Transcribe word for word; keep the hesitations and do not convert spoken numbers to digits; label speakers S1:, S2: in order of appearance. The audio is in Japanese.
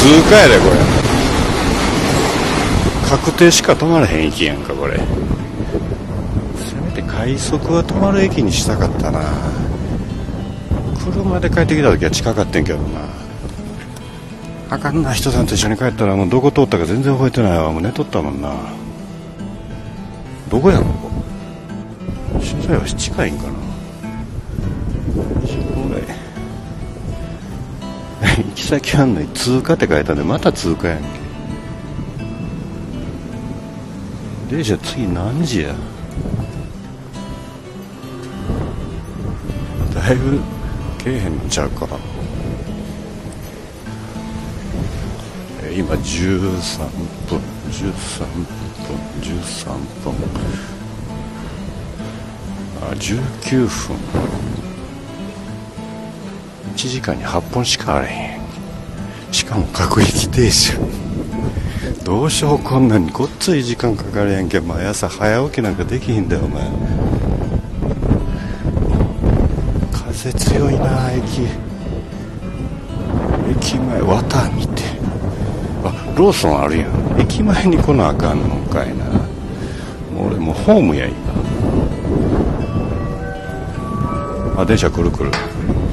S1: 通過やでこれ。確定しか止まらへん駅やんかこれ。せめて快速は止まる駅にしたかったな。車で帰ってきた時は近かったんけどな。あかんな、人さんと一緒に帰ったらもうどこ通ったか全然覚えてないわ。もう寝とったもんな。どこやここ。取材は近いんかな。行き先あんのに通過って書いたんでまた通過やんけ。電車次何時や。だいぶけえへんのちゃうか。え今じゅうさんぷんじゅうさんぷんじゅうさんぷんあじゅうきゅうふん。いちじかんにはっぽんしかあれへん。しかも各駅停車。どうしよう、こんなにごっつい時間かかるやんけ。毎朝早起きなんかできひんだよお前。風強いな。駅駅前綿見て、あローソンあるやん。駅前に来なあかんのかいな。俺もうホームや。今あ電車来る来る。